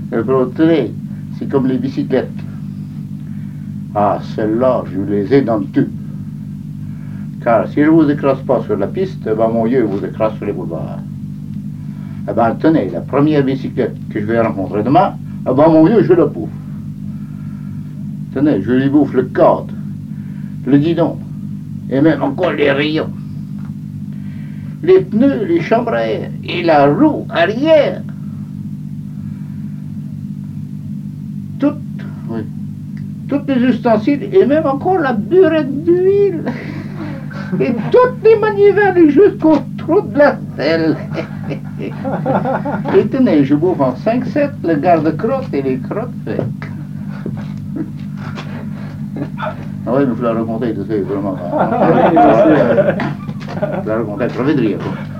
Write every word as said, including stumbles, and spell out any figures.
Le tenez, c'est comme les bicyclettes. Ah, celles-là, je les ai dans le tube. Car si je ne vous écrase pas sur la piste, eh ben, mon Dieu vous écrase sur les boulevards. Eh ben, tenez, la première bicyclette que je vais rencontrer demain, eh ben, mon Dieu, je la bouffe. Tenez, je lui bouffe le cadre, le guidon, et même encore les rayons, les pneus, les chambres à air, et la roue arrière. Toutes, oui, toutes les ustensiles, et même encore la burette d'huile. Et toutes les manivelles jusqu'au trou de la selle. Et tenez, je bouffe en cinq sept le garde-crotte et les crottes faites. Ah oui, mais il faut la raconter, tu sais, vraiment. Il faut la raconter, ça fait de rire.